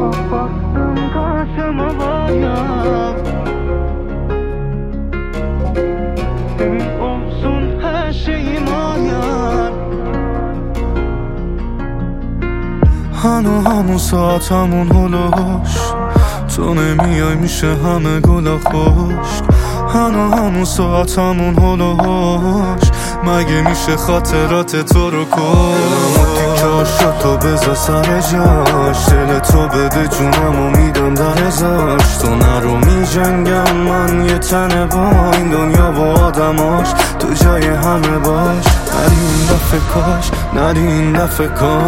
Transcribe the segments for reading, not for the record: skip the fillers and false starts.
Baktım karşıma var ya, senin olsun her şeyim ayar. هنو همون ساعت همون هلوش تو نمیای میشه همه گلا خشک هنو همون ساعت همون هلوش مگه میشه خاطرات تو رو کش تیکاشو تو بذار سر جاش دل تو بده جونمو میدم در ازاش تو نرو میجنگم من یه تنه با این دنیا و آدماش تو جای همه باش نری این دفعه کاش نری این دفعه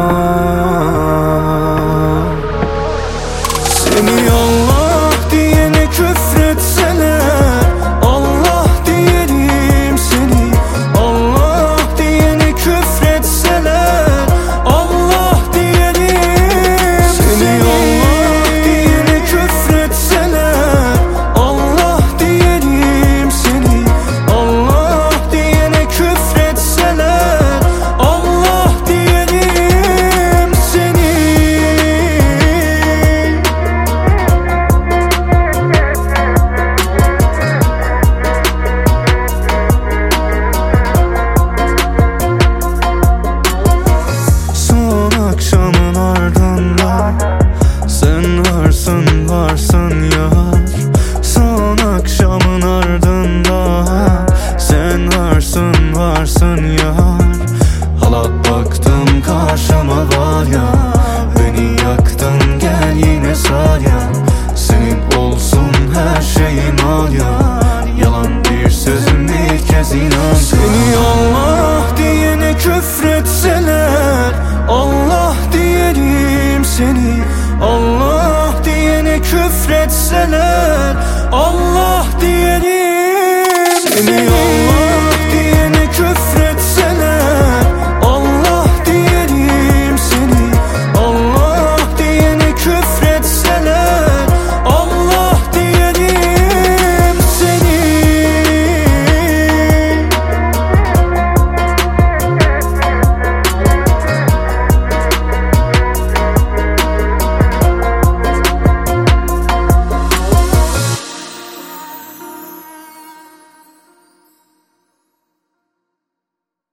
کاش Seni Allah diyene küfretseler Allah diyelim seni Allah diyene küfretseler Allah diyelim seni Allah diyene küfretseler Allah diyelim seni Allah diyene küfretseler Allah diyelim seni. Akşamın ardından sen varsın varsın yar. Son akşamın ardından sen varsın varsın yar. Hala baktım karşıma var ya, beni yaktın gel yine sar ya. Senin olsun her şeyim al ya, yalan bir sözüm ilk kez inan. Seni Allah diyene küfretseler Allah diyelim seni Allah diyene küfretseler Allah diyelim seni.